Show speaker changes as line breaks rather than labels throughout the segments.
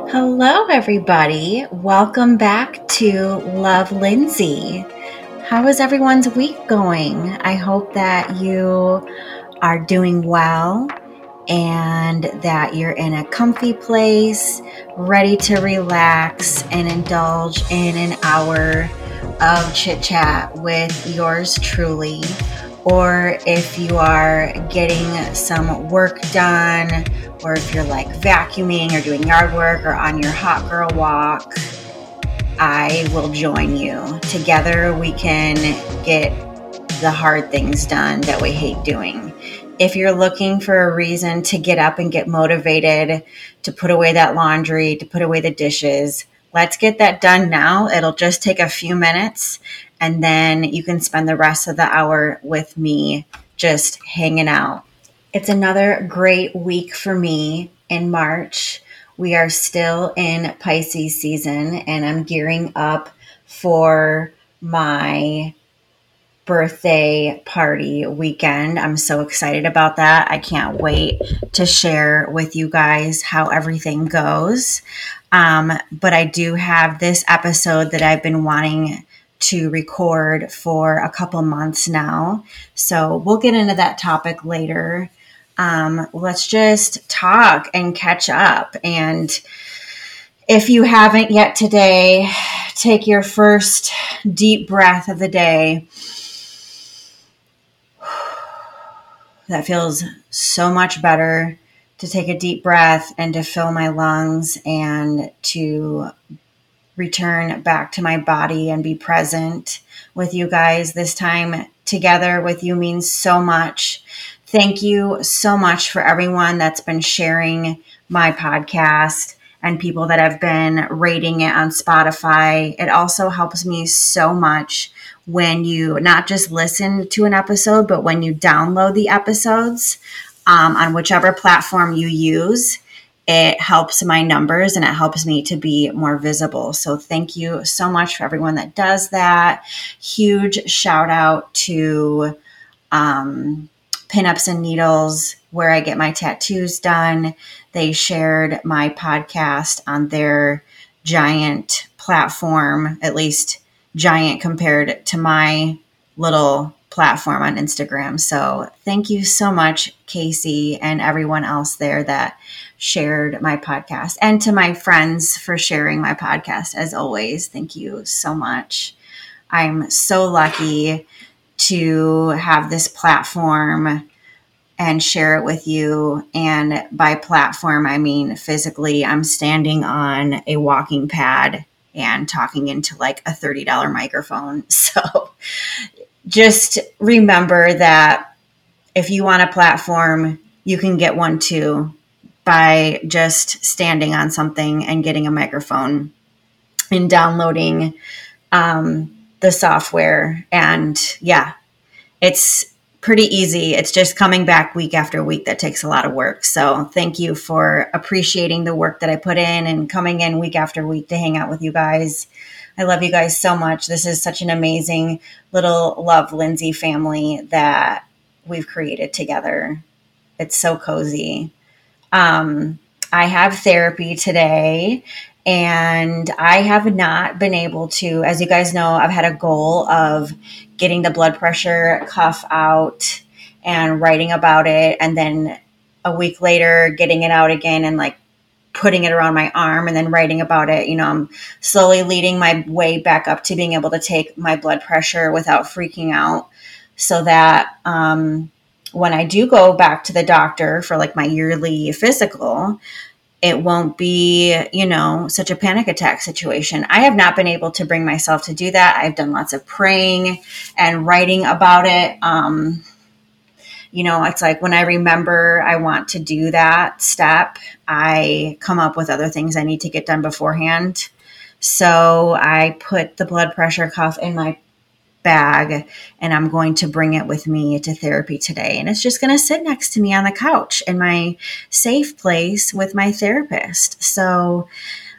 Hello, everybody. Welcome back to Love Lindsay. How is everyone's week going? I hope that you are doing well and that you're in a comfy place, ready to relax and indulge in an hour of chit chat with yours truly. Or if you are getting some work done, or if you're like vacuuming or doing yard work or on your hot girl walk, I will join you. Together we can get the hard things done that we hate doing. If you're looking for a reason to get up and get motivated, to put away that laundry, to put away the dishes, let's get that done now. It'll just take a few minutes, and then you can spend the rest of the hour with me just hanging out. It's another great week for me in March. We are still in Pisces season, and I'm gearing up for my birthday party weekend. I'm so excited about that. I can't wait to share with you guys how everything goes. But I do have this episode that I've been wanting to record for a couple months now. So we'll get into that topic later. Let's just talk and catch up. And if you haven't yet today, take your first deep breath of the day. That feels so much better to take a deep breath and to fill my lungs and to return back to my body and be present with you guys. This time together with you means so much. Thank you so much for everyone that's been sharing my podcast and people that have been rating it on Spotify. It also helps me so much when you not just listen to an episode, but when you download the episodes on whichever platform you use. It helps my numbers and it helps me to be more visible. So thank you so much for everyone that does that. Huge shout out to Pinups and Needles, where I get my tattoos done. They shared my podcast on their giant platform, at least giant compared to my little platform on Instagram. So thank you so much, Casey, and everyone else there that shared my podcast, and to my friends for sharing my podcast. As always, thank you so much. I'm so lucky to have this platform and share it with you. And by platform, I mean physically, I'm standing on a walking pad and talking into like a $30 microphone. So just remember that if you want a platform, you can get one too by just standing on something and getting a microphone and downloading the software. And yeah, it's pretty easy. It's just coming back week after week that takes a lot of work. So thank you for appreciating the work that I put in and coming in week after week to hang out with you guys. I love you guys so much. This is such an amazing little Love Lindsay family that we've created together. It's so cozy. I have therapy today, and I have not been able to, as you guys know, I've had a goal of getting the blood pressure cuff out and writing about it. And then a week later, getting it out again and like putting it around my arm and then writing about it. You know, I'm slowly leading my way back up to being able to take my blood pressure without freaking out, so that, when I do go back to the doctor for like my yearly physical, it won't be, you know, such a panic attack situation. I have not been able to bring myself to do that. I've done lots of praying and writing about it. You know, it's like when I remember I want to do that step, I come up with other things I need to get done beforehand. So I put the blood pressure cuff in my bag, and I'm going to bring it with me to therapy today. And it's just going to sit next to me on the couch in my safe place with my therapist. So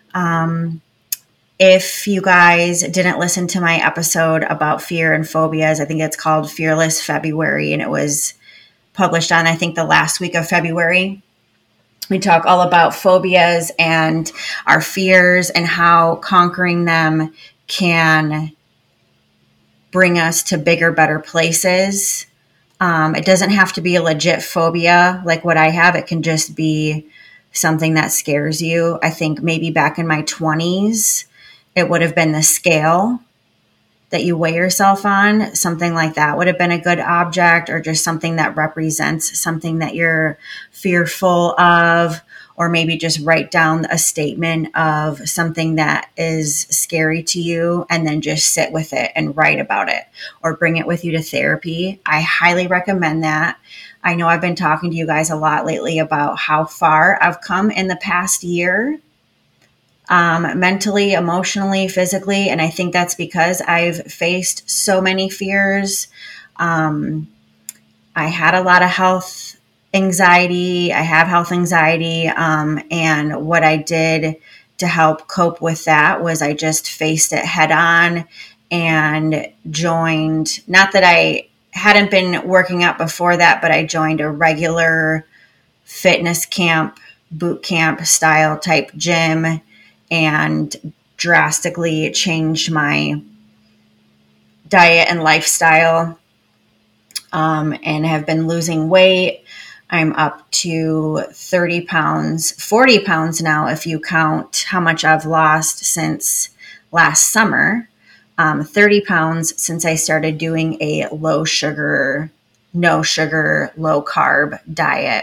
if you guys didn't listen to my episode about fear and phobias, I think it's called Fearless February, and it was published on, I think, the last week of February. We talk all about phobias and our fears and how conquering them can bring us to bigger, better places. It doesn't have to be a legit phobia like what I have. It can just be something that scares you. I think maybe back in my 20s, it would have been the scale that you weigh yourself on. Something like that would have been a good object, or just something that represents something that you're fearful of, or maybe just write down a statement of something that is scary to you and then just sit with it and write about it, or bring it with you to therapy. I highly recommend that. I know I've been talking to you guys a lot lately about how far I've come in the past year, mentally, emotionally, physically. And I think that's because I've faced so many fears. I had a lot of health anxiety. I have health anxiety. And what I did to help cope with that was I just faced it head on and joined, not that I hadn't been working out before that, but I joined a regular fitness camp, boot camp style type gym, and drastically changed my diet and lifestyle, and have been losing weight. I'm up to 30 pounds, 40 pounds now, if you count how much I've lost since last summer. 30 pounds since I started doing a low sugar, no sugar, low carb diet.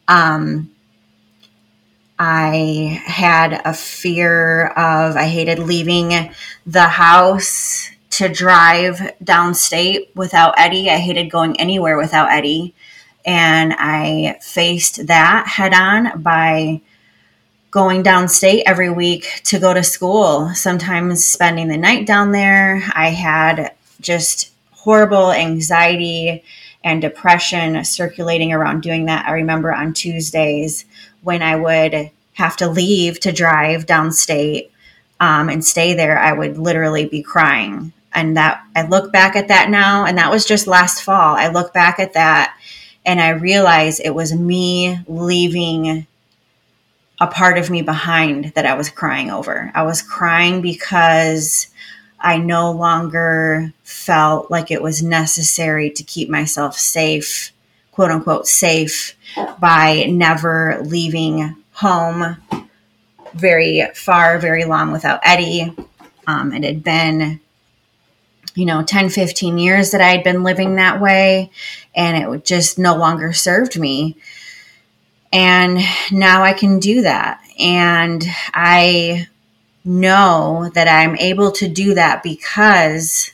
I had a fear of, I hated leaving the house to drive downstate without Eddie. I hated going anywhere without Eddie. And I faced that head on by going downstate every week to go to school, sometimes spending the night down there. I had just horrible anxiety and depression circulating around doing that. I remember on Tuesdays when I would have to leave to drive downstate and stay there, I would literally be crying. And that, I look back at that now, and that was just last fall. I look back at that and I realize it was me leaving a part of me behind that I was crying over. I was crying because I no longer felt like it was necessary to keep myself safe, quote unquote safe, by never leaving home very far, very long without Eddie. It had been, 10, 15 years that I had been living that way, and it just no longer served me. And now I can do that. And I know that I'm able to do that because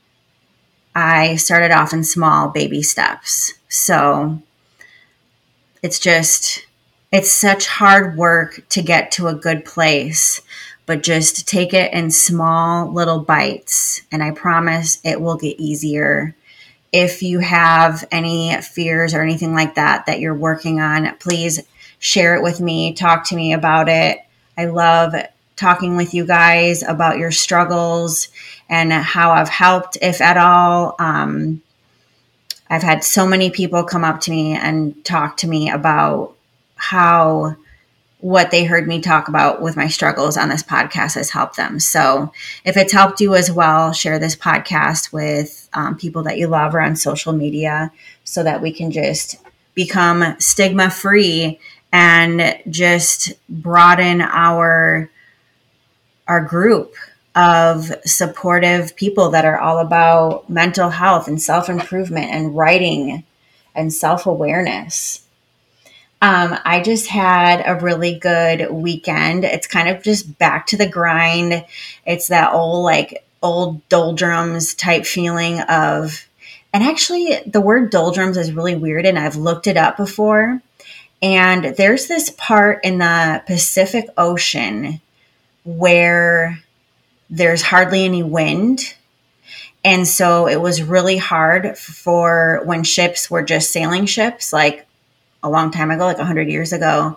I started off in small baby steps. So it's such hard work to get to a good place, but just take it in small little bites. And I promise it will get easier. If you have any fears or anything like that you're working on, please share it with me. Talk to me about it. I love talking with you guys about your struggles and how I've helped, if at all. I've had so many people come up to me and talk to me about how what they heard me talk about with my struggles on this podcast has helped them. So if it's helped you as well, share this podcast with people that you love or on social media, so that we can just become stigma free and just broaden our group of supportive people that are all about mental health and self-improvement and writing and self-awareness. I just had a really good weekend. It's kind of just back to the grind. It's that old doldrums type feeling of, and actually the word doldrums is really weird, and I've looked it up before. And there's this part in the Pacific Ocean where there's hardly any wind. And so it was really hard for when ships were just sailing ships, like a long time ago, like 100 years ago.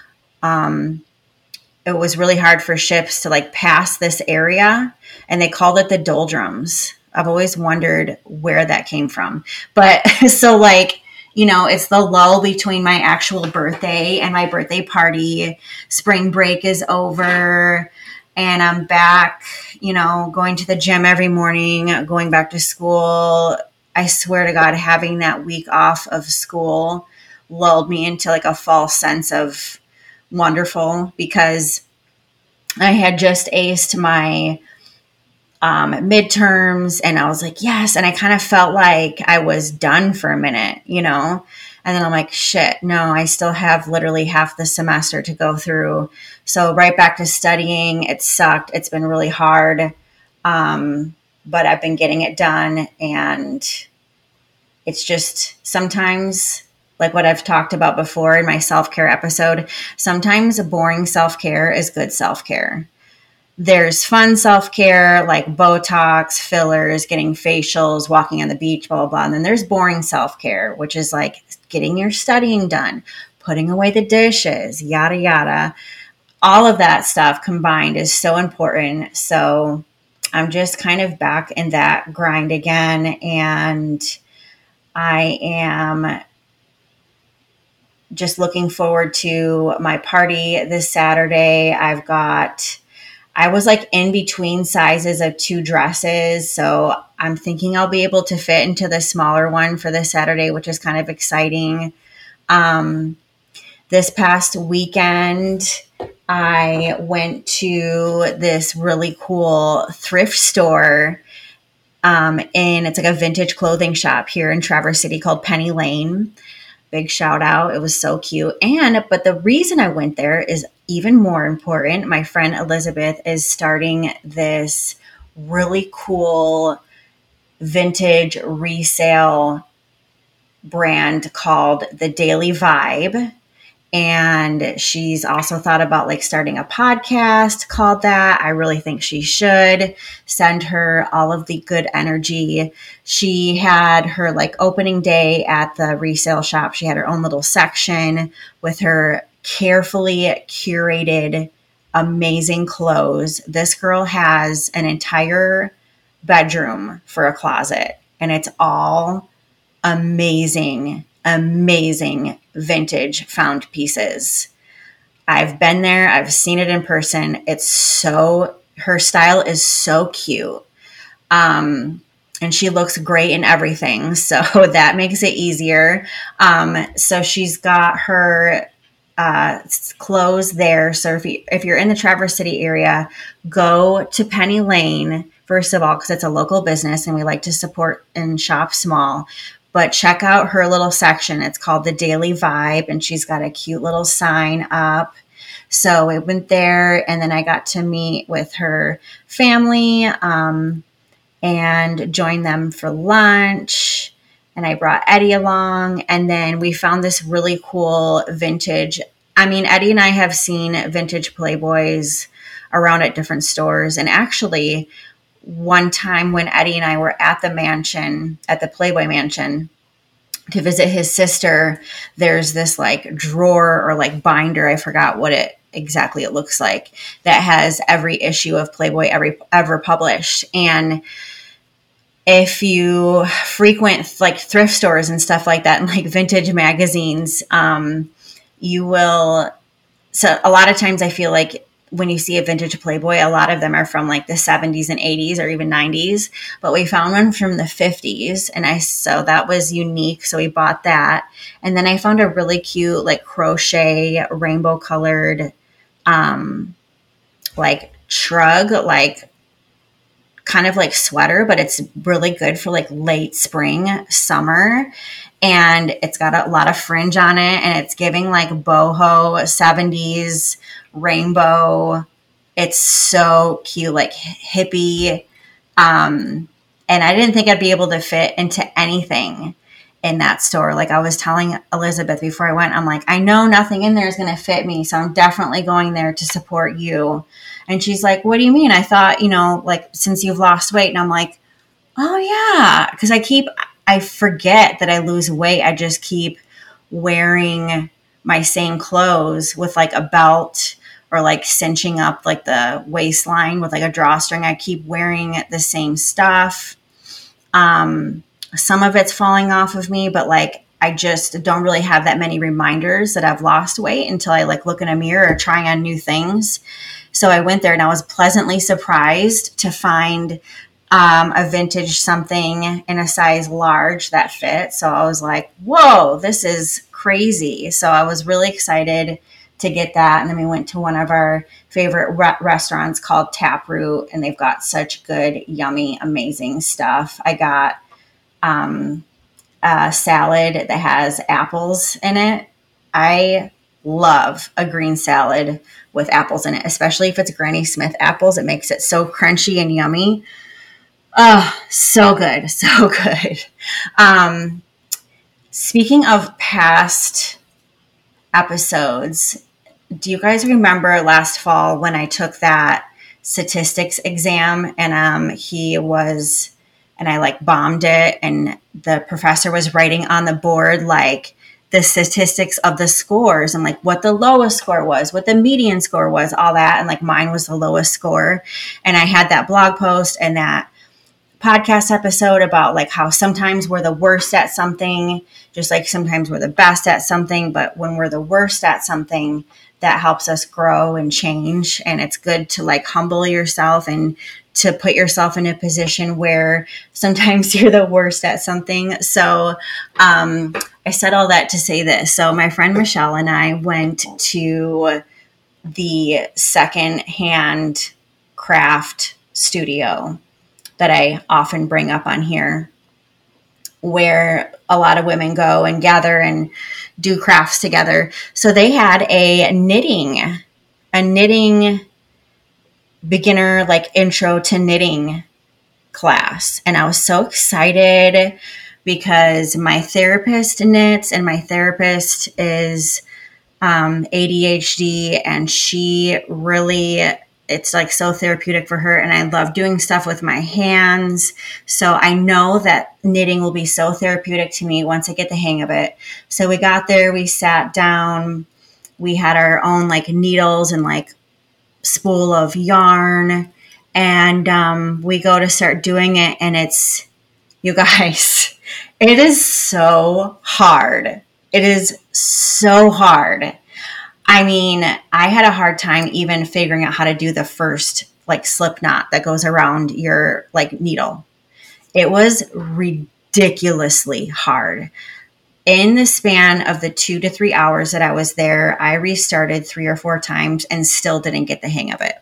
It was really hard for ships to pass this area, and they called it the doldrums. I've always wondered where that came from. But so it's the lull between my actual birthday and my birthday party. Spring break is over and I'm back, going to the gym every morning, going back to school. I swear to God, having that week off of school lulled me into like a false sense of wonderful, because I had just aced my midterms and I was like, yes. And I kind of felt like I was done for a minute, and then I'm like, shit, no, I still have literally half the semester to go through. So right back to studying. It sucked. It's been really hard. But I've been getting it done, and it's just sometimes, like what I've talked about before in my self-care episode, sometimes boring self-care is good self-care. There's fun self-care like Botox, fillers, getting facials, walking on the beach, blah, blah, blah. And then there's boring self-care, which is like getting your studying done, putting away the dishes, yada, yada. All of that stuff combined is so important. So I'm just kind of back in that grind again. And I am just looking forward to my party this Saturday. I was like in between sizes of 2 dresses. So I'm thinking I'll be able to fit into the smaller one for this Saturday, which is kind of exciting. This past weekend, I went to this really cool thrift store. It's like a vintage clothing shop here in Traverse City called Penny Lane. Big shout out. It was so cute. But the reason I went there is even more important. My friend Elizabeth is starting this really cool vintage resale brand called The Daily Vibe. And she's also thought about like starting a podcast called that. I really think she should. Send her all of the good energy. She had her like opening day at the resale shop. She had her own little section with her carefully curated, amazing clothes. This girl has an entire bedroom for a closet, and it's all amazing vintage found pieces. I've been there. I've seen it in person. Her style is so cute. And she looks great in everything. So that makes it easier. So she's got her clothes there. So if you're in the Traverse City area, go to Penny Lane, first of all, because it's a local business and we like to support and shop small. But check out her little section. It's called The Daily Vibe, and she's got a cute little sign up. So I went there, and then I got to meet with her family and join them for lunch. And I brought Eddie along, and then we found this really cool vintage. Eddie and I have seen vintage Playboys around at different stores. And actually, one time when Eddie and I were at the Playboy Mansion to visit his sister, there's this like drawer or like binder, I forgot what it looks like, that has every issue of Playboy ever published. And if you frequent like thrift stores and stuff like that and like vintage magazines, you will. So a lot of times I feel like when you see a vintage Playboy, a lot of them are from like the 70s and 80s or even 90s, but we found one from the 50s, and so that was unique. So we bought that. And then I found a really cute, like crochet, rainbow colored, like shrug, like kind of like sweater, but it's really good for like late spring, summer. And it's got a lot of fringe on it, and it's giving like boho 70s rainbow. It's so cute, like hippie. And I didn't think I'd be able to fit into anything in that store. Like I was telling Elizabeth before I went, I'm like, I know nothing in there is going to fit me, so I'm definitely going there to support you. And she's like, what do you mean? I thought, like since you've lost weight. And I'm like, oh yeah. Because I forget that I lose weight. I just keep wearing my same clothes with like a belt or like cinching up like the waistline with like a drawstring. I keep wearing the same stuff. Some of it's falling off of me, but like I just don't really have that many reminders that I've lost weight until I like look in a mirror or trying on new things. So I went there and I was pleasantly surprised to find a vintage something in a size large that fit. So I was like, whoa, this is crazy. So I was really excited to get that. And then we went to one of our favorite restaurants called Taproot, and they've got such good, yummy, amazing stuff. I got a salad that has apples in it. I love a green salad with apples in it, especially if it's Granny Smith apples. It makes it so crunchy and yummy. Oh, so good. So good. Speaking of past episodes, do you guys remember last fall when I took that statistics exam and I like bombed it, and the professor was writing on the board like the statistics of the scores and like what the lowest score was, what the median score was, all that. And like mine was the lowest score. And I had that blog post and that podcast episode about like how sometimes we're the worst at something, just like sometimes we're the best at something. But when we're the worst at something, that helps us grow and change. And it's good to like humble yourself and to put yourself in a position where sometimes you're the worst at something. So I said all that to say this. So my friend Michelle and I went to the secondhand craft studio that I often bring up on here, where a lot of women go and gather and do crafts together. So they had a knitting beginner, like intro to knitting class. And I was so excited because my therapist knits, and my therapist is ADHD, and she really, it's like so therapeutic for her. And I love doing stuff with my hands. So I know that knitting will be so therapeutic to me once I get the hang of it. So we got there, we sat down, we had our own like needles and like spool of yarn, and we go to start doing it. And it's, you guys, it is so hard. It is so hard. I mean, I had a hard time even figuring out how to do the first like slip knot that goes around your like needle. It was ridiculously hard. In the span of the 2 to 3 hours that I was there, I restarted 3 or 4 times and still didn't get the hang of it.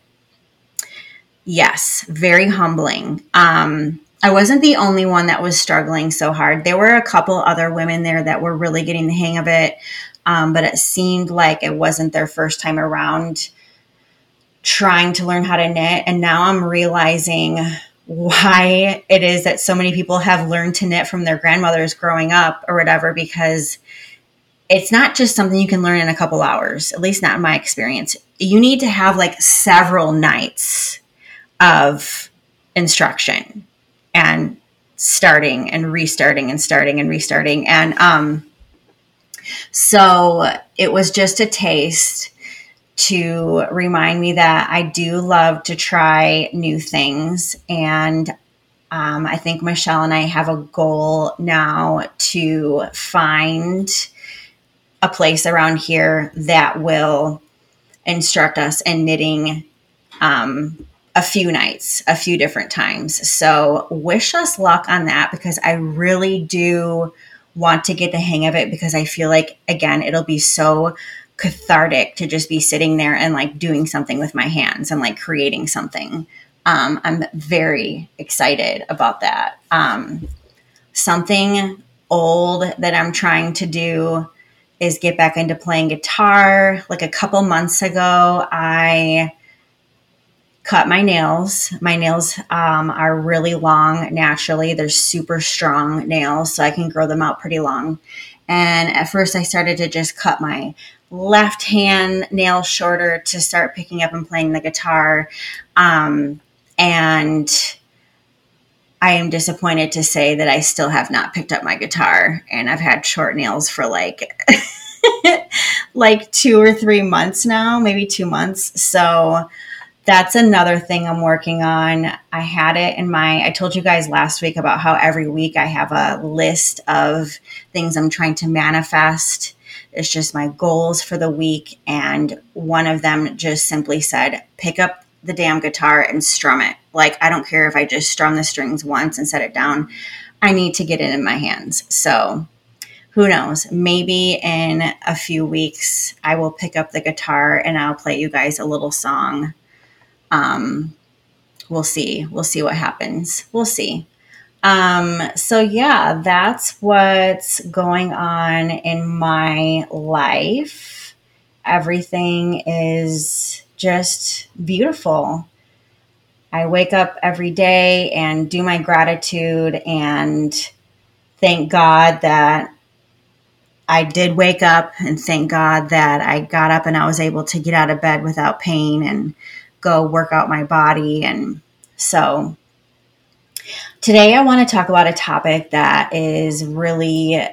Yes, very humbling. I wasn't the only one that was struggling so hard. There were a couple other women there that were really getting the hang of it. But it seemed like it wasn't their first time around trying to learn how to knit. And now I'm realizing why it is that so many people have learned to knit from their grandmothers growing up or whatever, because it's not just something you can learn in a couple hours, at least not in my experience. You need to have like several nights of instruction and starting and restarting and starting and restarting. And, so it was just a taste to remind me that I do love to try new things. And I think Michelle and I have a goal now to find a place around here that will instruct us in knitting a few nights, a few different times. So wish us luck on that, because I really do want to get the hang of it, because I feel like, again, it'll be so cathartic to just be sitting there and like doing something with my hands and like creating something. I'm very excited about that. Something old that I'm trying to do is get back into playing guitar. Like a couple months ago, I cut my nails. My nails are really long naturally. They're super strong nails, so I can grow them out pretty long. And at first I started to just cut my left hand nail shorter to start picking up and playing the guitar. And I am disappointed to say that I still have not picked up my guitar, and I've had short nails for like like 2 or 3 months now, maybe 2 months. So that's another thing I'm working on. I had it I told you guys last week about how every week I have a list of things I'm trying to manifest. It's just my goals for the week. And one of them just simply said, pick up the damn guitar and strum it. Like, I don't care if I just strum the strings once and set it down. I need to get it in my hands. So who knows? Maybe in a few weeks, I will pick up the guitar and I'll play you guys a little song. We'll see. We'll see what happens. We'll see. So yeah, that's what's going on in my life. Everything is just beautiful. I wake up every day and do my gratitude and thank God that I did wake up, and thank God that I got up and I was able to get out of bed without pain and go work out my body. And so today I want to talk about a topic that is really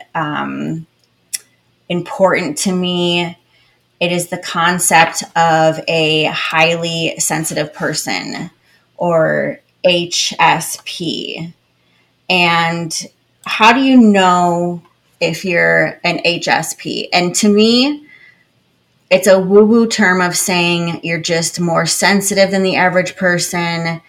important to me. It is the concept of a highly sensitive person, or HSP. And how do you know if you're an HSP? And to me, it's a woo-woo term of saying you're just more sensitive than the average person.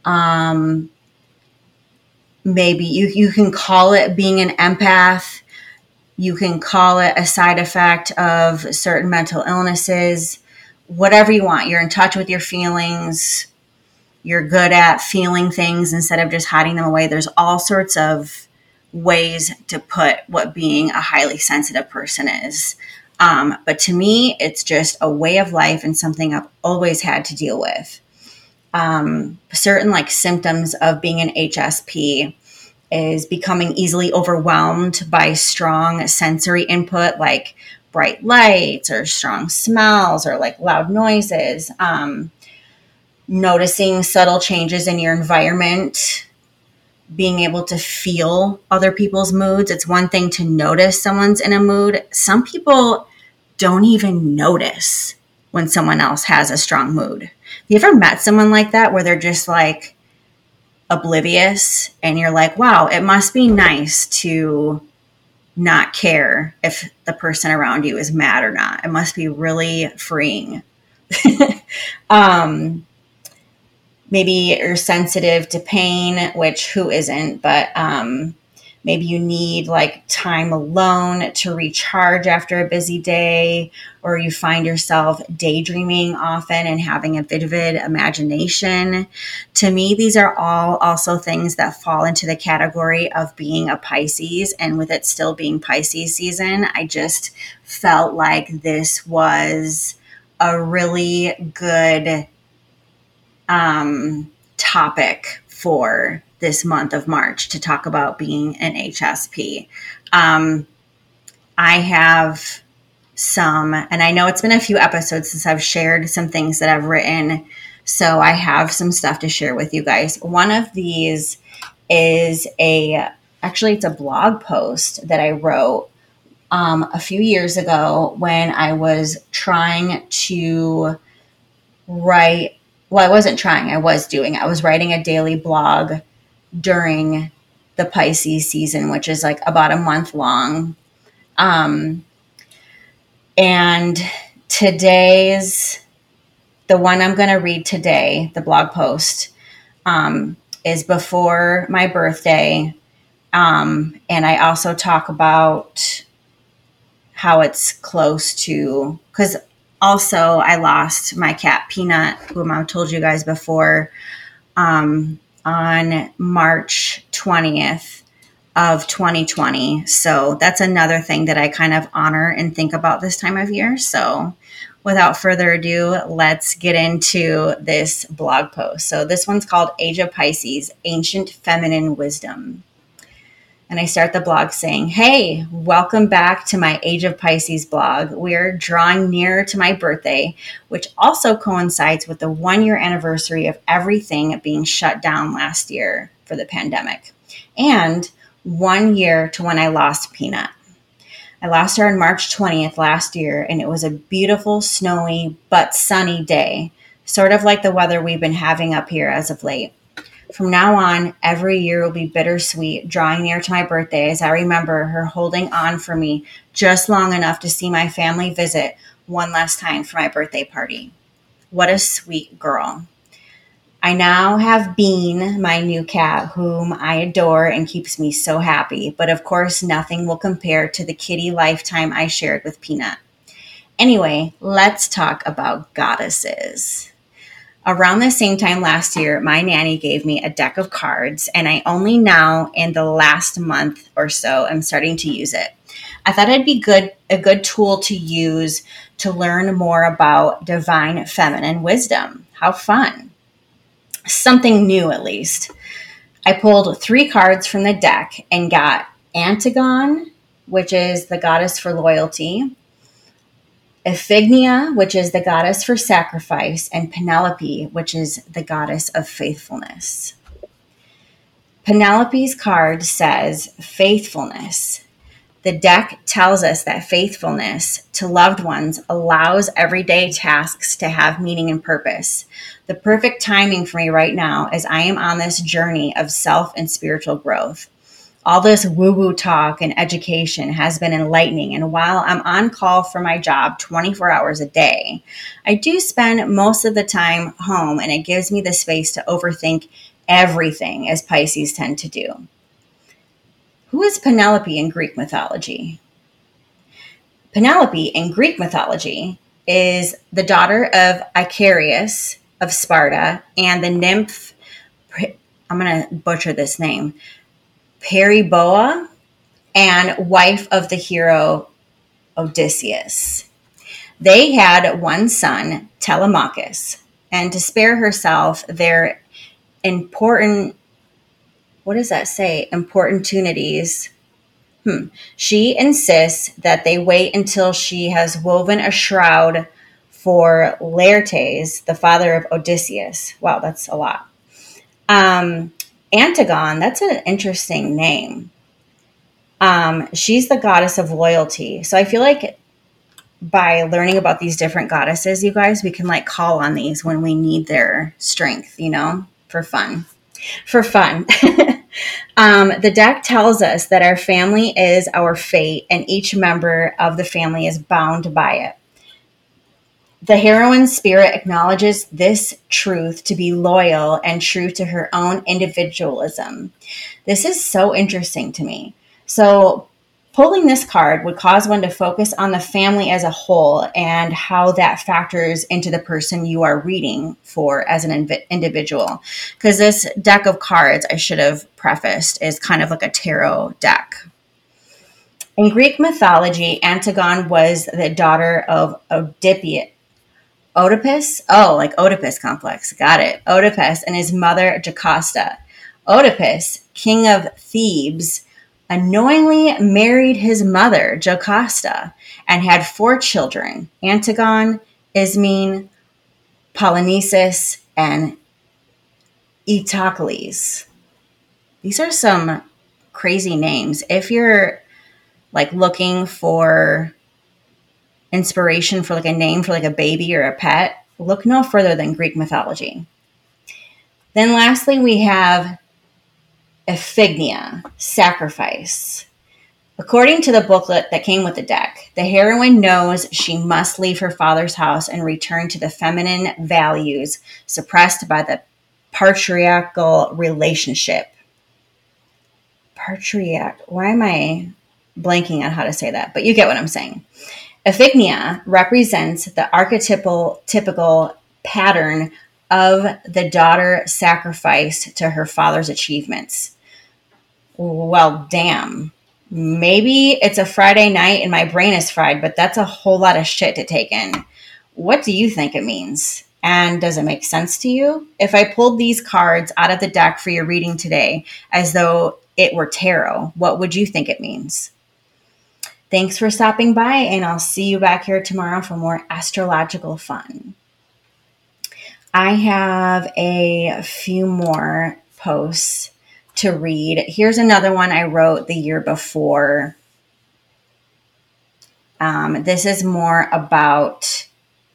Maybe you can call it being an empath. You can call it a side effect of certain mental illnesses, whatever you want. You're in touch with your feelings. You're good at feeling things instead of just hiding them away. There's all sorts of ways to put what being a highly sensitive person is. But to me, it's just a way of life and something I've always had to deal with. Certain like symptoms of being an HSP is becoming easily overwhelmed by strong sensory input, like bright lights or strong smells or like loud noises. Noticing subtle changes in your environment, being able to feel other people's moods. It's one thing to notice someone's in a mood. Some people don't even notice when someone else has a strong mood. Have you ever met someone like that where they're just like oblivious and you're like, wow, it must be nice to not care if the person around you is mad or not. It must be really freeing. Maybe you're sensitive to pain, which who isn't, but maybe you need like time alone to recharge after a busy day, or you find yourself daydreaming often and having a vivid imagination. To me, these are all also things that fall into the category of being a Pisces. And with it still being Pisces season, I just felt like this was a really good topic for this month of March to talk about being an HSP. I have some, and I know it's been a few episodes since I've shared some things that I've written, so I have some stuff to share with you guys. One of these is it's a blog post that I wrote a few years ago when I was trying to write. Well, I wasn't trying. I was writing a daily blog during the Pisces season, which is like about a month long. And the one I'm going to read today, the blog post, is before my birthday. And I also talk about how it's close to, because also, I lost my cat, Peanut, whom I've told you guys before, on March 20th of 2020. So that's another thing that I kind of honor and think about this time of year. So without further ado, let's get into this blog post. So this one's called Age of Pisces, Ancient Feminine Wisdom. And I start the blog saying, hey, welcome back to my Age of Pisces blog. We're drawing nearer to my birthday, which also coincides with the 1-year anniversary of everything being shut down last year for the pandemic. And 1 year to when I lost Peanut. I lost her on March 20th last year, and it was a beautiful, snowy, but sunny day. sort of like the weather we've been having up here as of late. From now on, every year will be bittersweet, drawing near to my birthday as I remember her holding on for me just long enough to see my family visit one last time for my birthday party. What a sweet girl. I now have Bean, my new cat, whom I adore and keeps me so happy, but of course nothing will compare to the kitty lifetime I shared with Peanut. Anyway, let's talk about goddesses. Around the same time last year, my nanny gave me a deck of cards, and I only now, in the last month or so, am starting to use it. I thought it'd be a good tool to use to learn more about divine feminine wisdom. How fun. Something new, at least. I pulled 3 cards from the deck and got Antigone, which is the goddess for loyalty, Iphigenia, which is the goddess for sacrifice, and Penelope, which is the goddess of faithfulness. Penelope's card says faithfulness. The deck tells us that faithfulness to loved ones allows everyday tasks to have meaning and purpose. The perfect timing for me right now as I am on this journey of self and spiritual growth. All this woo-woo talk and education has been enlightening, and while I'm on call for my job 24 hours a day, I do spend most of the time home, and it gives me the space to overthink everything, as Pisces tend to do. Who is Penelope in Greek mythology? Penelope in Greek mythology is the daughter of Icarius of Sparta and the nymph, I'm going to butcher this name, Periboa, and wife of the hero Odysseus. They had one son, Telemachus, and to spare herself their importunities, she insists that they wait until she has woven a shroud for Laertes, the father of Odysseus. Wow, that's a lot. Antigone, that's an interesting name. She's the goddess of loyalty. So I feel like by learning about these different goddesses, you guys, we can like call on these when we need their strength, for fun. The deck tells us that our family is our fate and each member of the family is bound by it. The heroine's spirit acknowledges this truth to be loyal and true to her own individualism. This is so interesting to me. So pulling this card would cause one to focus on the family as a whole and how that factors into the person you are reading for as an individual. Because this deck of cards, I should have prefaced, is kind of like a tarot deck. In Greek mythology, Antigone was the daughter of Oedipus? Oh, like Oedipus complex. Got it. Oedipus and his mother, Jocasta. Oedipus, king of Thebes, unknowingly married his mother, Jocasta, and had 4 children, Antigone, Ismene, Polynices, and Eteocles. These are some crazy names. If you're like looking for inspiration for like a name for like a baby or a pet, look no further than Greek mythology. Then lastly, we have Iphigenia, sacrifice. According to the booklet that came with the deck, the heroine knows she must leave her father's house and return to the feminine values suppressed by the patriarchal relationship. Why am I blanking on how to say that? But you get what I'm saying. Iphigenia represents the typical pattern of the daughter sacrificed to her father's achievements. Well, damn. Maybe it's a Friday night and my brain is fried, but that's a whole lot of shit to take in. What do you think it means? And does it make sense to you? If I pulled these cards out of the deck for your reading today as though it were tarot, what would you think it means? Thanks for stopping by, and I'll see you back here tomorrow for more astrological fun. I have a few more posts to read. Here's another one I wrote the year before. This is more about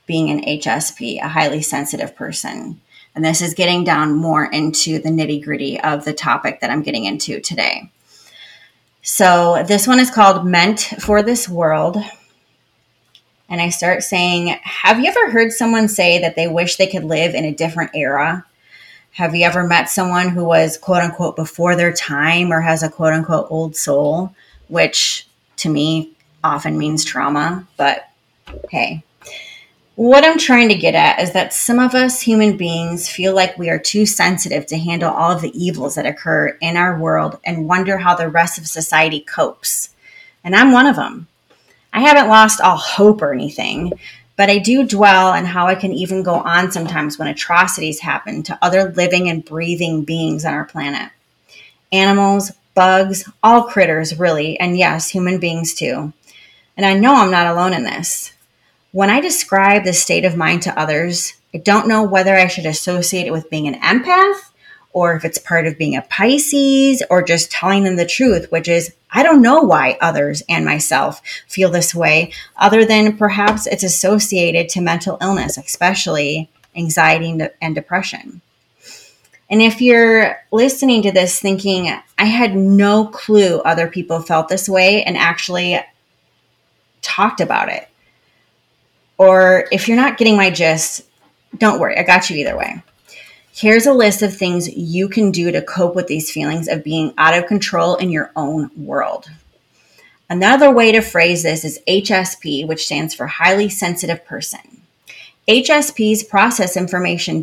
being an HSP, a highly sensitive person. And this is getting down more into the nitty-gritty of the topic that I'm getting into today. So this one is called Meant for This World. And I start saying, have you ever heard someone say that they wish they could live in a different era? Have you ever met someone who was quote unquote before their time or has a quote unquote old soul, which to me often means trauma, but hey. What I'm trying to get at is that some of us human beings feel like we are too sensitive to handle all of the evils that occur in our world and wonder how the rest of society copes. And I'm one of them. I haven't lost all hope or anything, but I do dwell on how I can even go on sometimes when atrocities happen to other living and breathing beings on our planet. Animals, bugs, all critters really, and yes, human beings too. And I know I'm not alone in this. When I describe this state of mind to others, I don't know whether I should associate it with being an empath or if it's part of being a Pisces or just telling them the truth, which is I don't know why others and myself feel this way, other than perhaps it's associated to mental illness, especially anxiety and depression. And if you're listening to this thinking, I had no clue other people felt this way and actually talked about it, or if you're not getting my gist, don't worry, I got you either way. Here's a list of things you can do to cope with these feelings of being out of control in your own world. Another way to phrase this is HSP, which stands for highly sensitive person. HSPs process information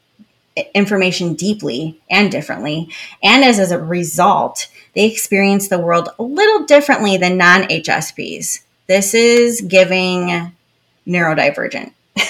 deeply and differently, and as a result, they experience the world a little differently than non-HSPs. This is giving neurodivergent.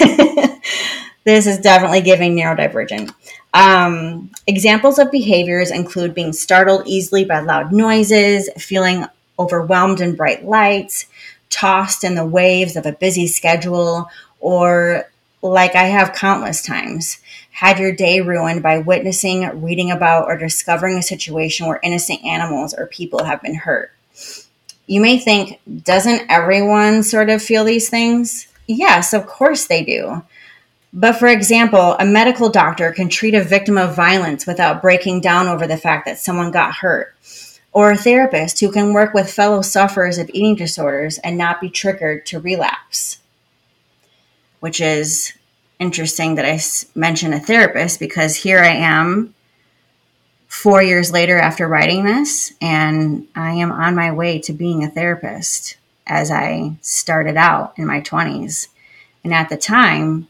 This is definitely giving neurodivergent. Examples of behaviors include being startled easily by loud noises, feeling overwhelmed in bright lights, tossed in the waves of a busy schedule, or like I have countless times, had your day ruined by witnessing, reading about, or discovering a situation where innocent animals or people have been hurt. You may think, doesn't everyone sort of feel these things? Yes, of course they do. But for example, a medical doctor can treat a victim of violence without breaking down over the fact that someone got hurt. Or a therapist who can work with fellow sufferers of eating disorders and not be triggered to relapse. Which is interesting that I mentioned a therapist, because here I am 4 years later after writing this, and I am on my way to being a therapist as I started out in my 20s. And at the time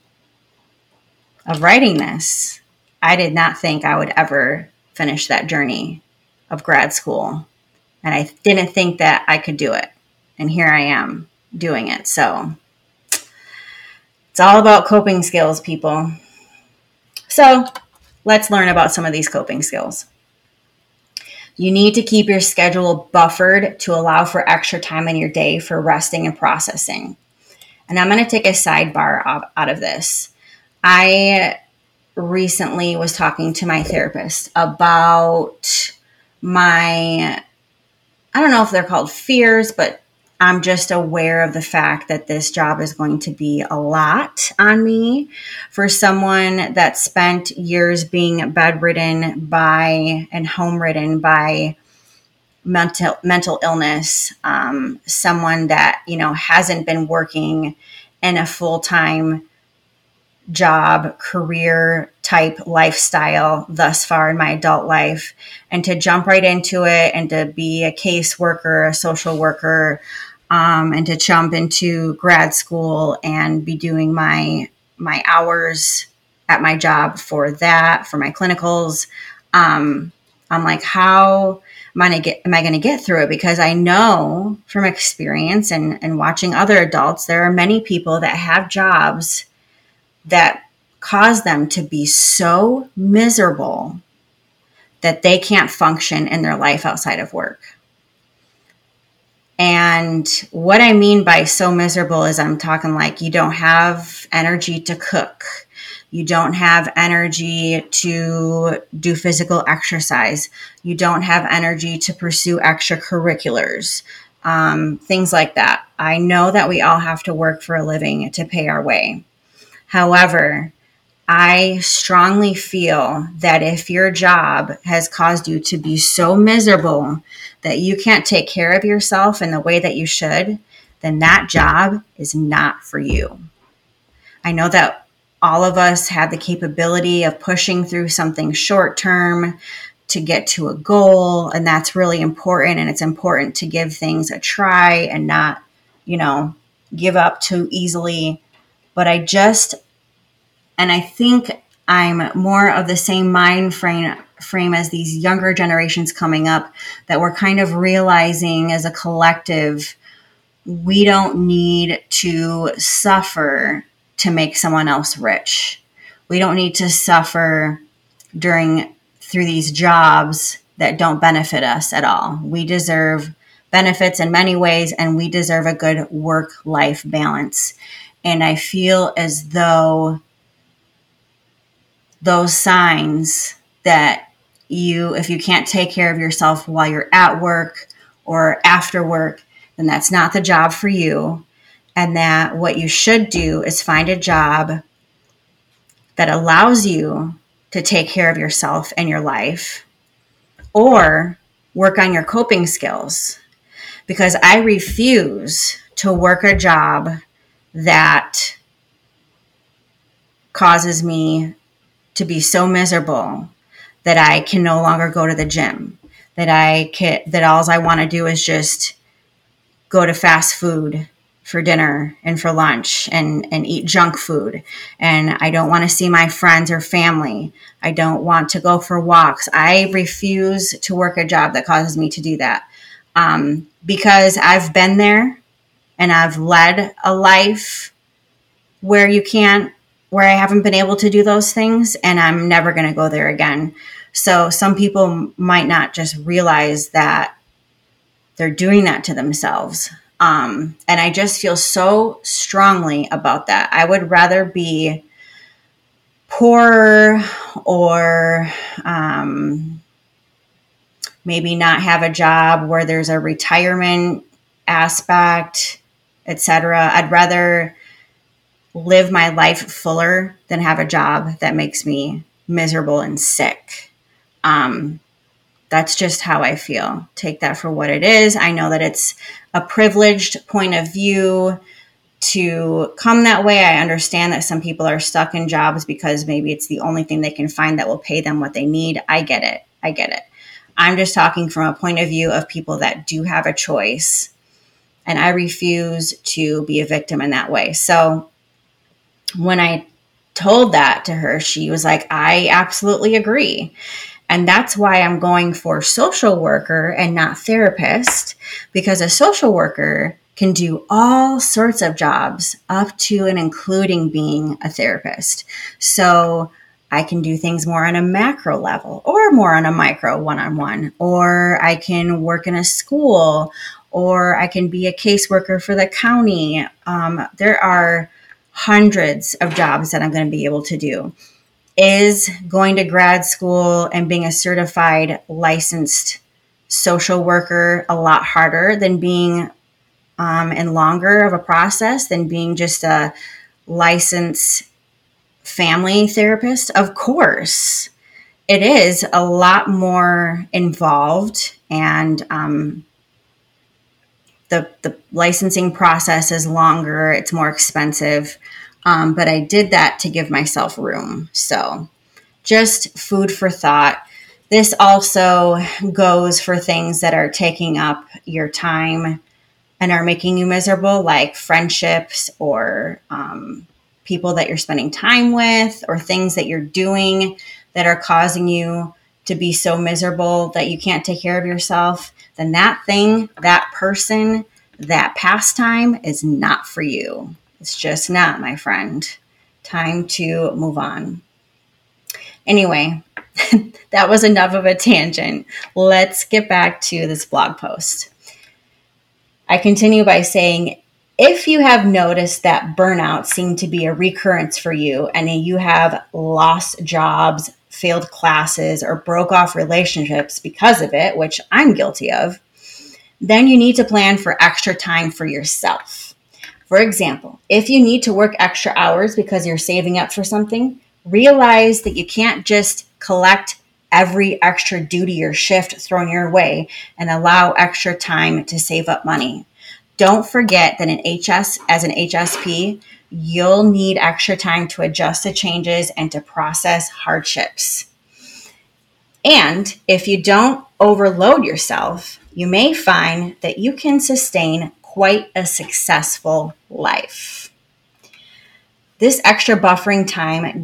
of writing this, I did not think I would ever finish that journey of grad school. And I didn't think that I could do it. And here I am doing it. So it's all about coping skills, people. So let's learn about some of these coping skills. You need to keep your schedule buffered to allow for extra time in your day for resting and processing. And I'm going to take a sidebar out of this. I recently was talking to my therapist about I don't know if they're called fears, but I'm just aware of the fact that this job is going to be a lot on me for someone that spent years being bedridden and home-ridden by mental illness, someone that, hasn't been working in a full-time job, career type lifestyle thus far in my adult life, and to jump right into it and to be a caseworker, a social worker, and to jump into grad school and be doing my hours at my job for that, for my clinicals. I'm like, how am I going to get through it? Because I know from experience and watching other adults, there are many people that have jobs that cause them to be so miserable that they can't function in their life outside of work. And what I mean by so miserable is I'm talking like you don't have energy to cook. You don't have energy to do physical exercise. You don't have energy to pursue extracurriculars, things like that. I know that we all have to work for a living to pay our way. However, I strongly feel that if your job has caused you to be so miserable that you can't take care of yourself in the way that you should, then that job is not for you. I know that all of us have the capability of pushing through something short term to get to a goal, and that's really important. And it's important to give things a try and not, give up too easily. But I think I'm more of the same mind frame as these younger generations coming up, that we're kind of realizing as a collective, we don't need to suffer to make someone else rich. We don't need to suffer through these jobs that don't benefit us at all. We deserve benefits in many ways, and we deserve a good work-life balance. And I feel as though those signs that if you can't take care of yourself while you're at work or after work, then that's not the job for you. And that what you should do is find a job that allows you to take care of yourself and your life, or work on your coping skills. Because I refuse to work a job that causes me to be so miserable that I can no longer go to the gym, that all I want to do is just go to fast food for dinner and for lunch and eat junk food. And I don't want to see my friends or family. I don't want to go for walks. I refuse to work a job that causes me to do that. Because I've been there and I've led a life where I haven't been able to do those things, and I'm never going to go there again. So some people might not just realize that they're doing that to themselves. And I just feel so strongly about that. I would rather be poorer or maybe not have a job where there's a retirement aspect, etc. I'd rather live my life fuller than have a job that makes me miserable and sick. That's just how I feel. Take that for what it is. I know that it's a privileged point of view to come that way. I understand that some people are stuck in jobs because maybe it's the only thing they can find that will pay them what they need. I get it. I'm just talking from a point of view of people that do have a choice. And I refuse to be a victim in that way. So when I told that to her, she was like, I absolutely agree. And that's why I'm going for social worker and not therapist, because a social worker can do all sorts of jobs up to and including being a therapist. So I can do things more on a macro level or more on a micro one-on-one, or I can work in a school, or I can be a caseworker for the county. There are hundreds of jobs that I'm going to be able to do. Is going to grad school and being a certified licensed social worker a lot harder than being and longer of a process than being just a licensed family therapist? Of course. It is a lot more involved, and the licensing process is longer. It's more expensive. But I did that to give myself room. So just food for thought. This also goes for things that are taking up your time and are making you miserable, like friendships or people that you're spending time with, or things that you're doing that are causing you to be so miserable that you can't take care of yourself. Then that thing, that person, that pastime is not for you. It's just not, my friend. Time to move on. Anyway, that was enough of a tangent. Let's get back to this blog post. I continue by saying, if you have noticed that burnout seemed to be a recurrence for you, and you have lost jobs, failed classes, or broke off relationships because of it, which I'm guilty of, then you need to plan for extra time for yourself. For example, if you need to work extra hours because you're saving up for something, realize that you can't just collect every extra duty or shift thrown your way and allow extra time to save up money. Don't forget that as an HSP, you'll need extra time to adjust to changes and to process hardships. And if you don't overload yourself, you may find that you can sustain quite a successful life. This extra buffering time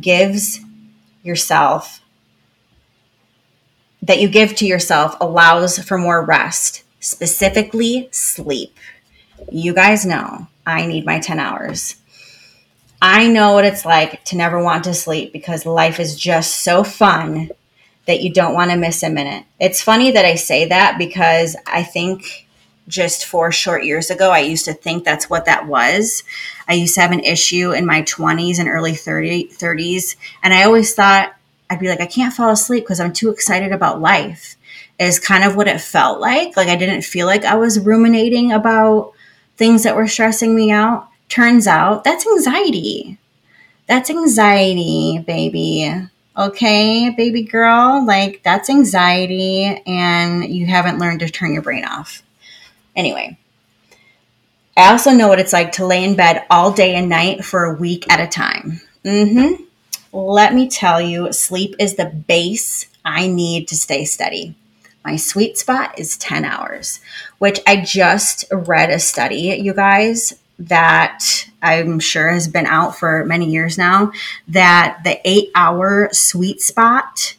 that you give to yourself allows for more rest, specifically sleep. You guys know I need my 10 hours. I know what it's like to never want to sleep because life is just so fun that you don't want to miss a minute. It's funny that I say that because I think just 4 short years ago, I used to think that's what that was. I used to have an issue in my 20s and early 30s. And I always thought, I'd be like, I can't fall asleep because I'm too excited about life, is kind of what it felt like. Like I didn't feel like I was ruminating about things that were stressing me out. Turns out that's anxiety. That's anxiety, baby. Okay, baby girl, like that's anxiety and you haven't learned to turn your brain off. Anyway, I also know what it's like to lay in bed all day and night for a week at a time. Let me tell you, sleep is the base I need to stay steady. My sweet spot is 10 hours, which I just read a study, you guys, that I'm sure has been out for many years now, that the 8-hour sweet spot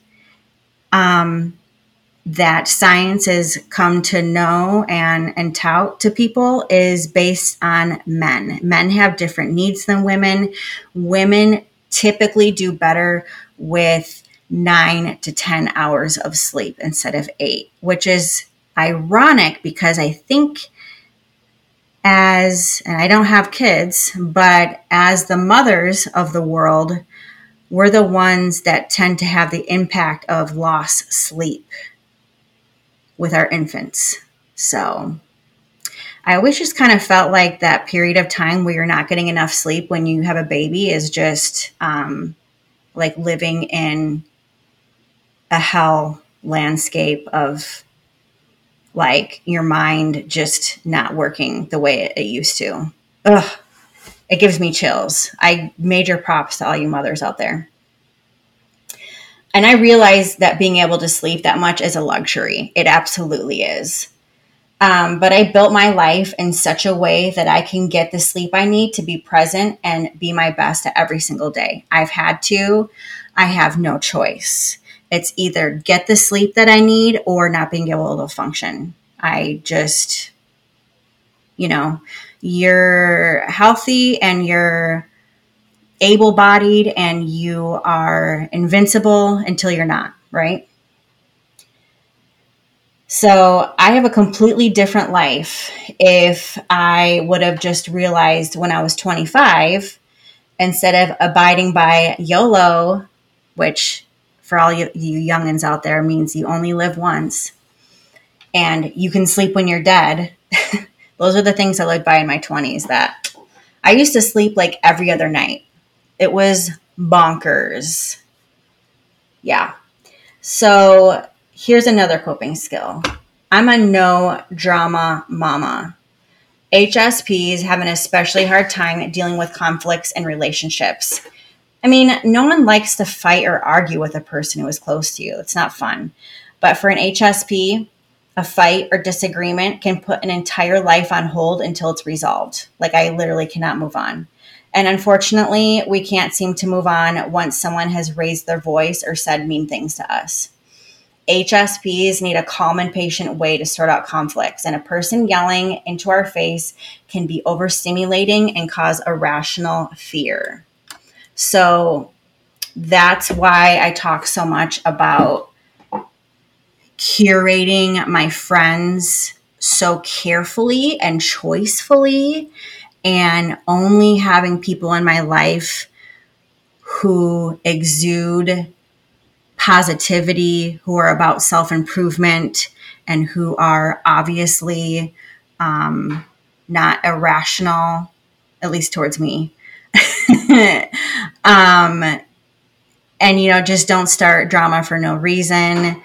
that science has come to know and tout to people is based on men. Men have different needs than women. Women typically do better with 9 to 10 hours of sleep instead of 8, which is ironic because I think and I don't have kids, but as the mothers of the world, we're the ones that tend to have the impact of lost sleep with our infants. So I always just kind of felt like that period of time where you're not getting enough sleep when you have a baby is just like living in a hell landscape of like your mind just not working the way it used to. Ugh, it gives me chills. Major props to all you mothers out there. And I realize that being able to sleep that much is a luxury. It absolutely is. But I built my life in such a way that I can get the sleep I need to be present and be my best at every single day. I've had to. I have no choice. It's either get the sleep that I need or not being able to function. I just, you're healthy and you're able-bodied and you are invincible until you're not, right? So I have a completely different life if I would have just realized when I was 25, instead of abiding by YOLO, which for all you youngins out there means you only live once and you can sleep when you're dead. Those are the things I lived by in my 20s, that I used to sleep like every other night. It was bonkers. Yeah. So here's another coping skill. I'm a no drama mama. HSPs have an especially hard time dealing with conflicts in relationships. I mean, no one likes to fight or argue with a person who is close to you. It's not fun. But for an HSP, a fight or disagreement can put an entire life on hold until it's resolved. Like I literally cannot move on. And unfortunately, we can't seem to move on once someone has raised their voice or said mean things to us. HSPs need a calm and patient way to sort out conflicts, and a person yelling into our face can be overstimulating and cause irrational fear. So that's why I talk so much about curating my friends so carefully and choicefully, and only having people in my life who exude positivity, who are about self-improvement, and who are obviously not irrational at least towards me. And, just don't start drama for no reason.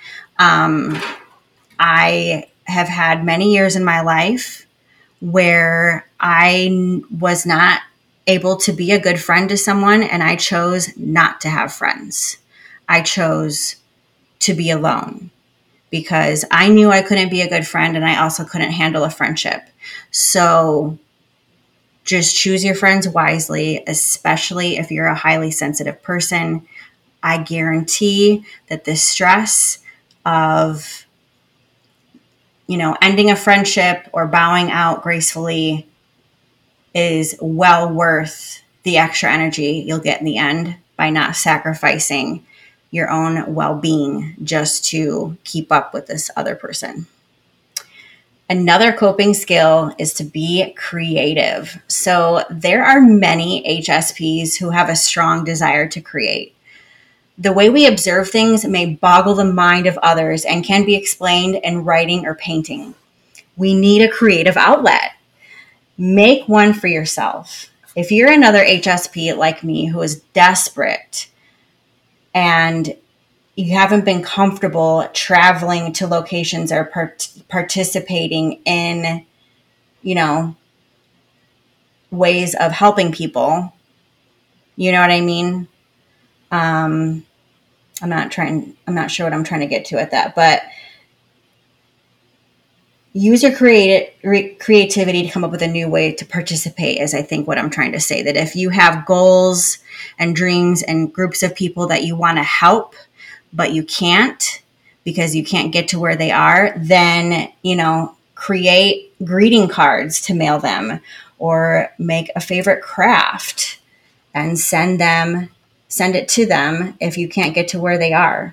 I have had many years in my life where I was not able to be a good friend to someone, and I chose not to have friends. I chose to be alone because I knew I couldn't be a good friend, and I also couldn't handle a friendship. So just choose your friends wisely, especially if you're a highly sensitive person. I guarantee that the stress of, ending a friendship or bowing out gracefully is well worth the extra energy you'll get in the end by not sacrificing your own well-being just to keep up with this other person. Another coping skill is to be creative. So there are many HSPs who have a strong desire to create. The way we observe things may boggle the mind of others and can be explained in writing or painting. We need a creative outlet. Make one for yourself. If you're another HSP like me who is desperate and you haven't been comfortable traveling to locations or participating in, ways of helping people, you know what I mean? I'm not sure what I'm trying to get to at that, but use your creativity to come up with a new way to participate is, I think, what I'm trying to say. That if you have goals and dreams and groups of people that you want to help, but you can't because you can't get to where they are, then, create greeting cards to mail them or make a favorite craft and send it to them if you can't get to where they are.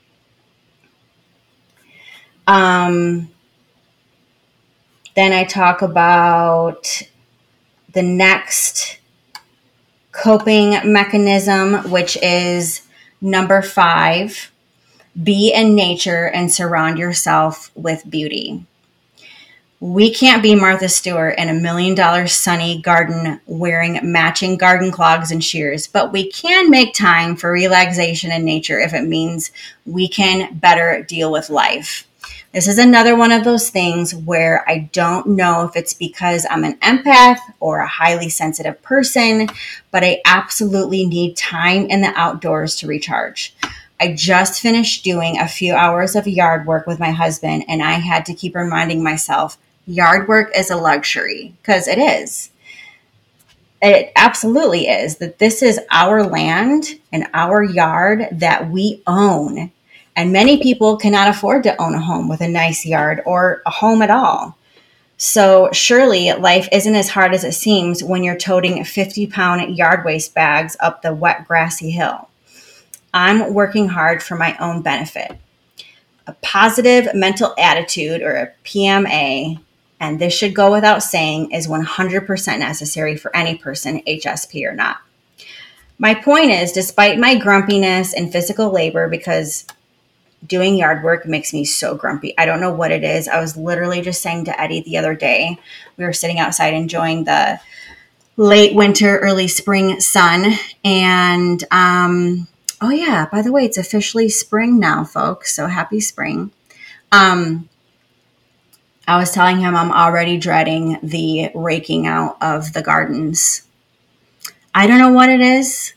Then I talk about the next coping mechanism, which is number 5, be in nature and surround yourself with beauty. We can't be Martha Stewart in $1 million sunny garden wearing matching garden clogs and shears, but we can make time for relaxation in nature if it means we can better deal with life. This is another one of those things where I don't know if it's because I'm an empath or a highly sensitive person, but I absolutely need time in the outdoors to recharge. I just finished doing a few hours of yard work with my husband, and I had to keep reminding myself, yard work is a luxury, because it is. It absolutely is. That this is our land and our yard that we own. And many people cannot afford to own a home with a nice yard or a home at all. So surely life isn't as hard as it seems when you're toting 50-pound yard waste bags up the wet, grassy hill. I'm working hard for my own benefit. A positive mental attitude, or a PMA, and this should go without saying, is 100% necessary for any person, HSP or not. My point is, despite my grumpiness and physical labor, because doing yard work makes me so grumpy. I don't know what it is. I was literally just saying to Eddie the other day, we were sitting outside enjoying the late winter, early spring sun. And, oh yeah, by the way, it's officially spring now, folks. So happy spring. I was telling him I'm already dreading the raking out of the gardens. I don't know what it is.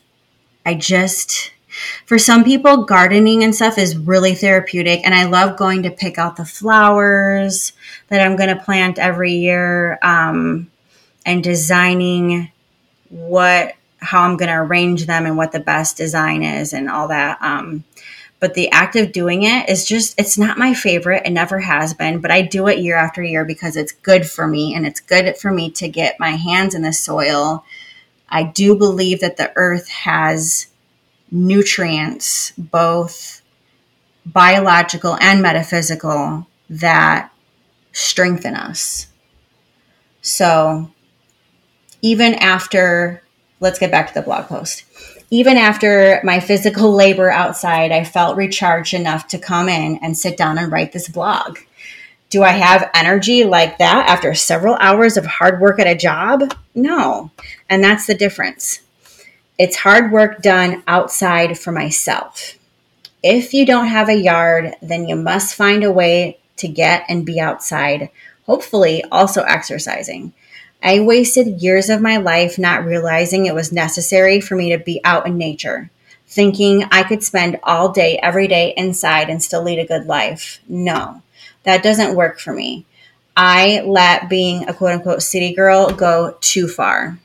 For some people, gardening and stuff is really therapeutic, and I love going to pick out the flowers that I'm going to plant every year, and designing how I'm going to arrange them and what the best design is and all that. But the act of doing it is it's not my favorite. It never has been, but I do it year after year because it's good for me, and it's good for me to get my hands in the soil. I do believe that the earth has nutrients, both biological and metaphysical, that strengthen us. So even after, let's get back to the blog post. Even after my physical labor outside, I felt recharged enough to come in and sit down and write this blog. Do I have energy like that after several hours of hard work at a job? No. And that's the difference. It's hard work done outside for myself. If you don't have a yard, then you must find a way to get and be outside, hopefully also exercising. I wasted years of my life not realizing it was necessary for me to be out in nature, thinking I could spend all day, every day inside and still lead a good life. No, that doesn't work for me. I let being a quote unquote city girl go too far.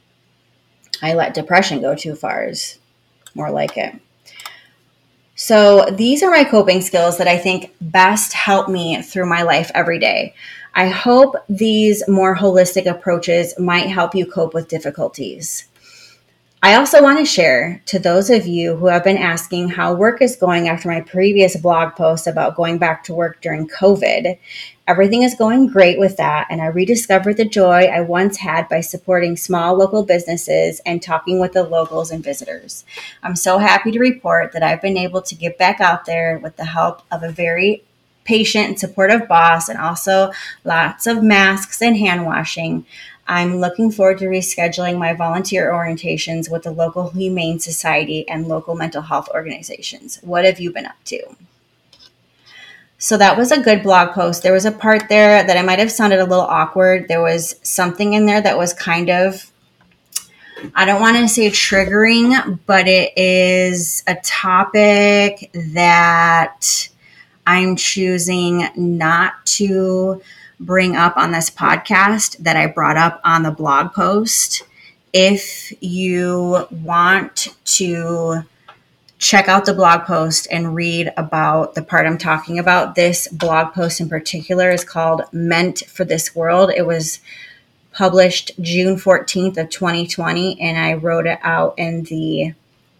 I let depression go too far is more like it. So these are my coping skills that I think best help me through my life every day. I hope these more holistic approaches might help you cope with difficulties. I also want to share to those of you who have been asking how work is going after my previous blog post about going back to work during COVID. Everything is going great with that, and I rediscovered the joy I once had by supporting small local businesses and talking with the locals and visitors. I'm so happy to report that I've been able to get back out there with the help of a very patient and supportive boss, and also lots of masks and hand washing. I'm looking forward to rescheduling my volunteer orientations with the local Humane Society and local mental health organizations. What have you been up to? So that was a good blog post. There was a part there that I might have sounded a little awkward. There was something in there that was kind of, I don't want to say triggering, but it is a topic that I'm choosing not to bring up on this podcast that I brought up on the blog post. If you want to check out the blog post and read about the part I'm talking about, this blog post in particular is called Meant for This World. It was published June 14th of 2020, and I wrote it out in the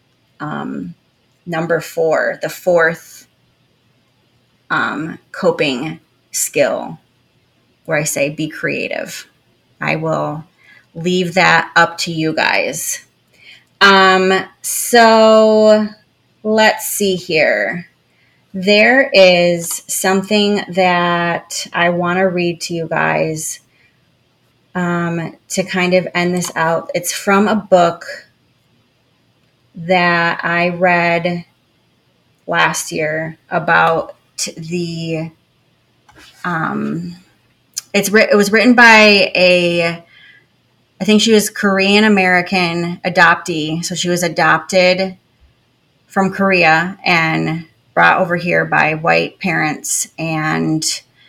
number 4, the fourth coping skill, where I say be creative. I will leave that up to you guys. So let's see here. There is something that I want to read to you guys to kind of end this out. It's from a book that I read last year about the it was written by I think she was Korean American adoptee. So she was adopted from Korea and brought over here by white parents. And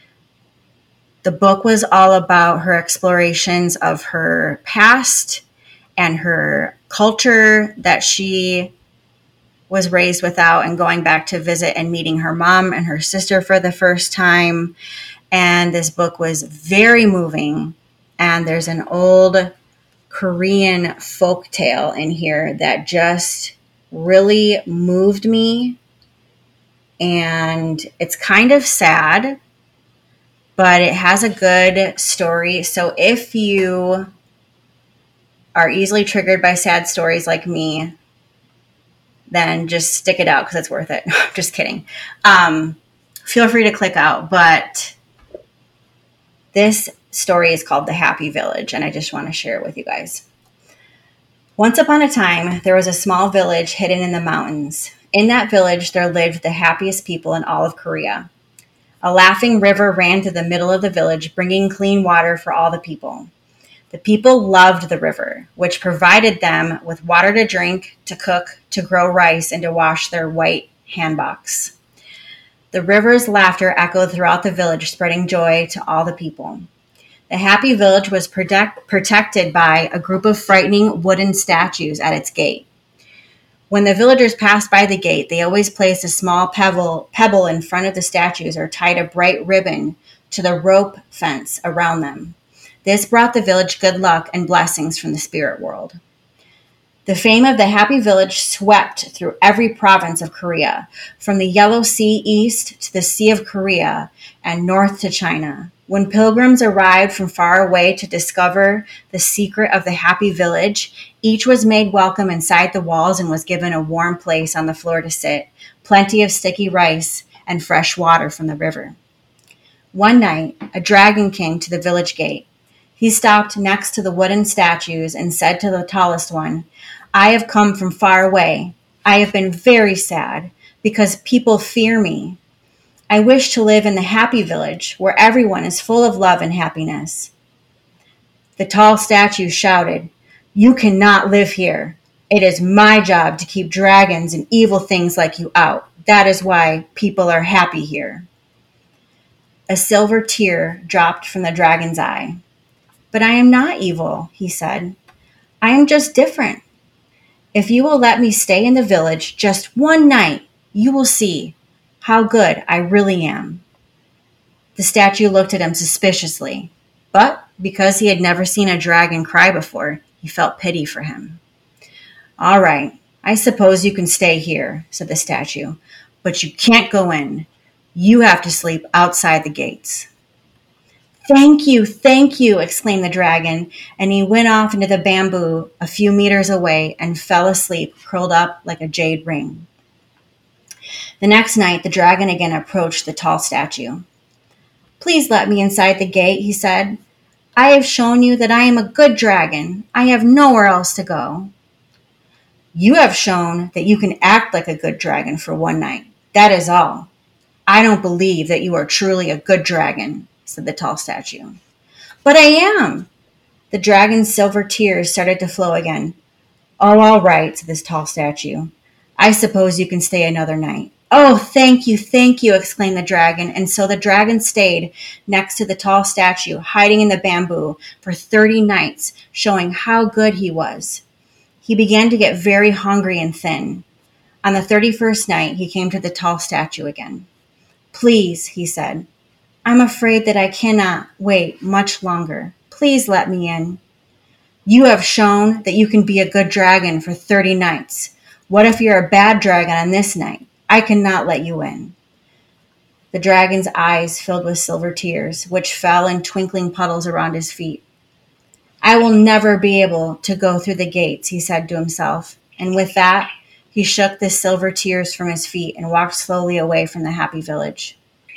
the book was all about her explorations of her past and her culture that she was raised without, and going back to visit and meeting her mom and her sister for the first time. And this book was very moving. And there's an old Korean folk tale in here that just really moved me. And it's kind of sad, but it has a good story. So if you are easily triggered by sad stories like me, then just stick it out because it's worth it. I'm just kidding. Feel free to click out, but this story is called The Happy Village, and I just want to share it with you guys. Once upon a time, there was a small village hidden in the mountains. In that village, there lived the happiest people in all of Korea. A laughing river ran through the middle of the village, bringing clean water for all the people. The people loved the river, which provided them with water to drink, to cook, to grow rice, and to wash their white hanboks. The river's laughter echoed throughout the village, spreading joy to all the people. The happy village was protected by a group of frightening wooden statues at its gate. When the villagers passed by the gate, they always placed a small pebble in front of the statues or tied a bright ribbon to the rope fence around them. This brought the village good luck and blessings from the spirit world. The fame of the happy village swept through every province of Korea, from the Yellow Sea east to the Sea of Korea and north to China. When pilgrims arrived from far away to discover the secret of the happy village, each was made welcome inside the walls and was given a warm place on the floor to sit, plenty of sticky rice, and fresh water from the river. One night, a dragon came to the village gate. He stopped next to the wooden statues and said to the tallest one, "I have come from far away. I have been very sad because people fear me. I wish to live in the happy village where everyone is full of love and happiness." The tall statue shouted, "You cannot live here. It is my job to keep dragons and evil things like you out. That is why people are happy here." A silver tear dropped from the dragon's eye. "But I am not evil," he said. "I am just different. If you will let me stay in the village just one night, you will see how good I really am." The statue looked at him suspiciously, but because he had never seen a dragon cry before, he felt pity for him. "All right, I suppose you can stay here," said the statue, "but you can't go in. You have to sleep outside the gates." Thank you, exclaimed the dragon, and he went off into the bamboo a few meters away and fell asleep, curled up like a jade ring. The next night, the dragon again approached the tall statue. "Please let me inside the gate," he said. "I have shown you that I am a good dragon. I have nowhere else to go." "You have shown that you can act like a good dragon for one night. That is all. I don't believe that you are truly a good dragon," said the tall statue. "But I am." The dragon's silver tears started to flow again. "Oh, all right," said this tall statue. "I suppose you can stay another night." "Oh, thank you, exclaimed the dragon. And so the dragon stayed next to the tall statue, hiding in the bamboo for 30 nights, showing how good he was. He began to get very hungry and thin. On the 31st night, he came to the tall statue again. "Please," he said, "I'm afraid that I cannot wait much longer. Please let me in." "You have shown that you can be a good dragon for 30 nights. What if you're a bad dragon on this night? I cannot let you in." The dragon's eyes filled with silver tears, which fell in twinkling puddles around his feet. "I will never be able to go through the gates," he said to himself, and with that, he shook the silver tears from his feet and walked slowly away from the happy village.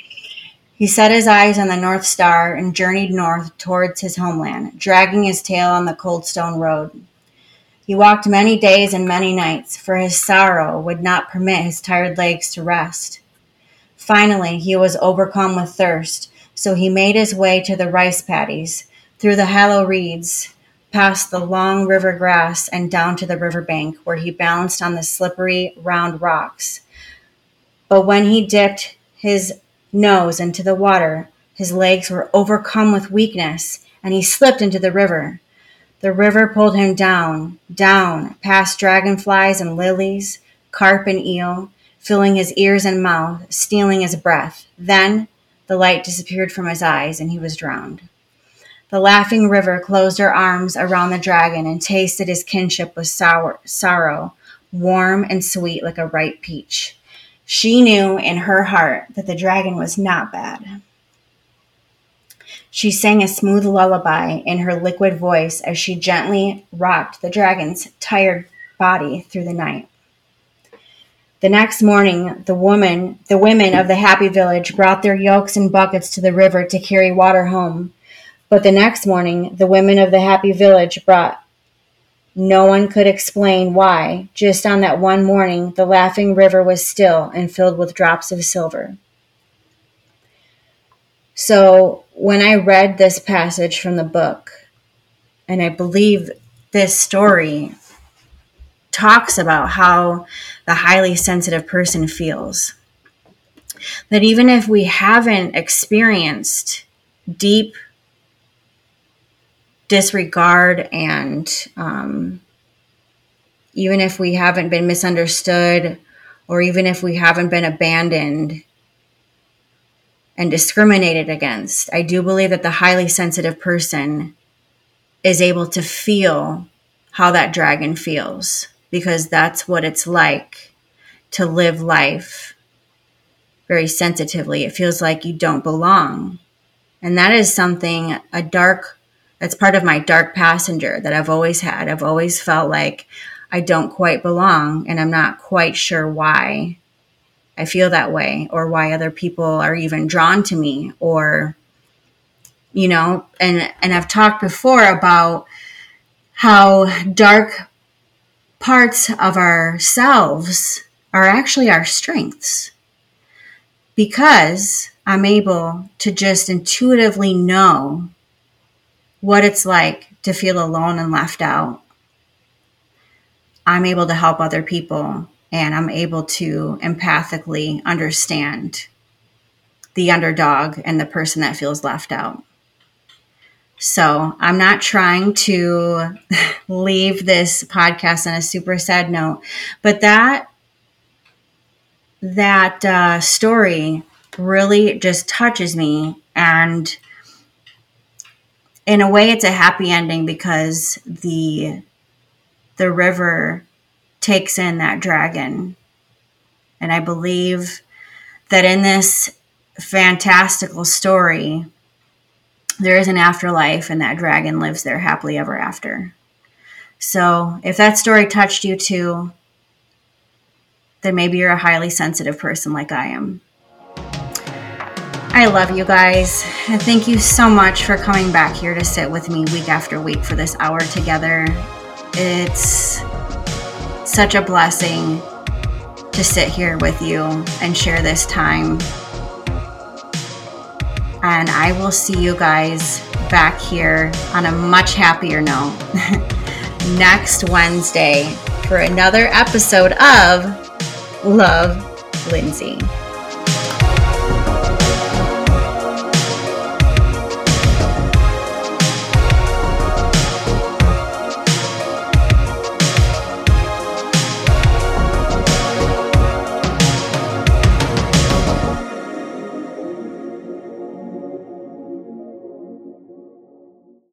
He set his eyes on the North Star and journeyed north towards his homeland, dragging his tail on the cold stone road. He walked many days and many nights, for his sorrow would not permit his tired legs to rest. Finally, he was overcome with thirst, so he made his way to the rice paddies, through the hollow reeds, past the long river grass, and down to the river bank, where he balanced on the slippery, round rocks. But when he dipped his nose into the water, his legs were overcome with weakness, and he slipped into the river. The river pulled him down, down, past dragonflies and lilies, carp and eel, filling his ears and mouth, stealing his breath. Then the light disappeared from his eyes, and he was drowned. The laughing river closed her arms around the dragon and tasted his kinship with sorrow, warm and sweet like a ripe peach. She knew in her heart that the dragon was not bad. She sang a smooth lullaby in her liquid voice as she gently rocked the dragon's tired body through the night. The next morning, the women of the happy village brought their yokes and buckets to the river to carry water home. But the next morning, the women of the happy village brought. No one could explain why. Just on that one morning, the laughing river was still and filled with drops of silver. So when I read this passage from the book, and I believe this story talks about how the highly sensitive person feels, that even if we haven't experienced deep disregard and even if we haven't been misunderstood, or even if we haven't been abandoned and discriminated against, I do believe that the highly sensitive person is able to feel how that dragon feels, because that's what it's like to live life very sensitively. It feels like you don't belong. And that is something, that's part of my dark passenger that I've always had. I've always felt like I don't quite belong, and I'm not quite sure why. I feel that way, or why other people are even drawn to me, or, and I've talked before about how dark parts of ourselves are actually our strengths, because I'm able to just intuitively know what it's like to feel alone and left out. I'm able to help other people, and I'm able to empathically understand the underdog and the person that feels left out. So I'm not trying to leave this podcast on a super sad note, but that story really just touches me. And in a way, it's a happy ending, because the river takes in that dragon. And I believe that in this fantastical story, there is an afterlife, and that dragon lives there happily ever after. So if that story touched you too, then maybe you're a highly sensitive person like I am. I love you guys. And thank you so much for coming back here to sit with me week after week for this hour together. It's such a blessing to sit here with you and share this time. And I will see you guys back here on a much happier note next Wednesday for another episode of Love Lindsay.